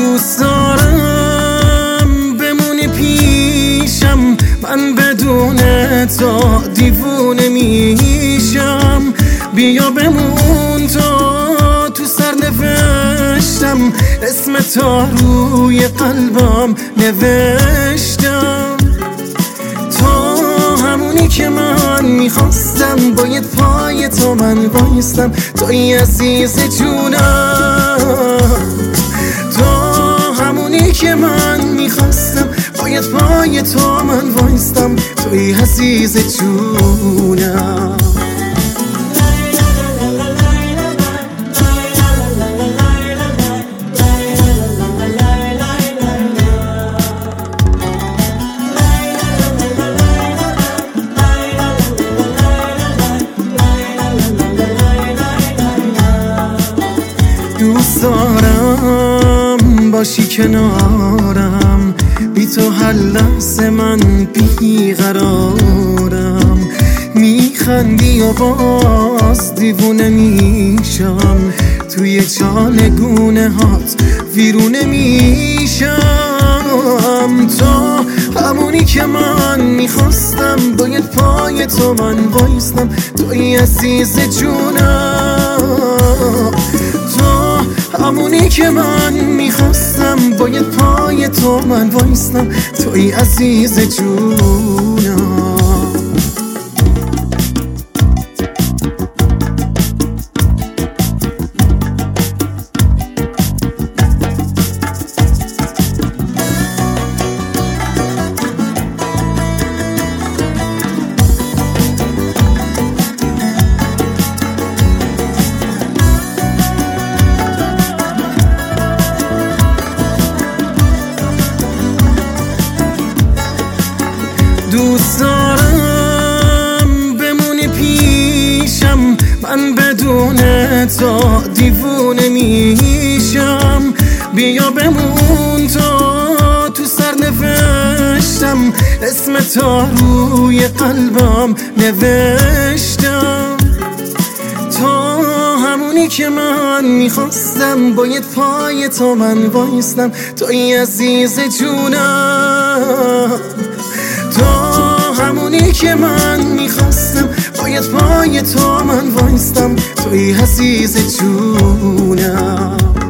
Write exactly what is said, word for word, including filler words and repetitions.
دوست دارم بمونی پیشم، من بدون تو دیوونه میشم. بیا بمون تا تو سر نوشتم، اسم تو روی قلبم نوشتم. تو همونی که من میخواستم، باید پای تو من بایستم. توی عزیز جونم، تو همونی که من میخواستم، باید پای تو من وایستم. توی عزیز جونم. دوست دارم باشی کنارم، بی تو هر لحظه من بیقرارم. میخندی و باز دیوونه میشم، توی چالگونه هات ویرونه میشم. تو همونی که من میخواستم، باید پای تو من وایستم. توی عزیز جونم، همونی که من میخواستم، باید پای تو من وایستم. توی عزیز جونم. دوست دارم بمونی پیشم، من بدون تو دیوونه میشم. بیا بمون تا تو سر نوشتم، اسم تو روی قلبم نوشتم. تو همونی که من میخواستم، باید پای تو من وایستم. توی عزیز جونم، تو همونی که من میخواستم، باید پای تو من وایستم. توی عزیز جونم.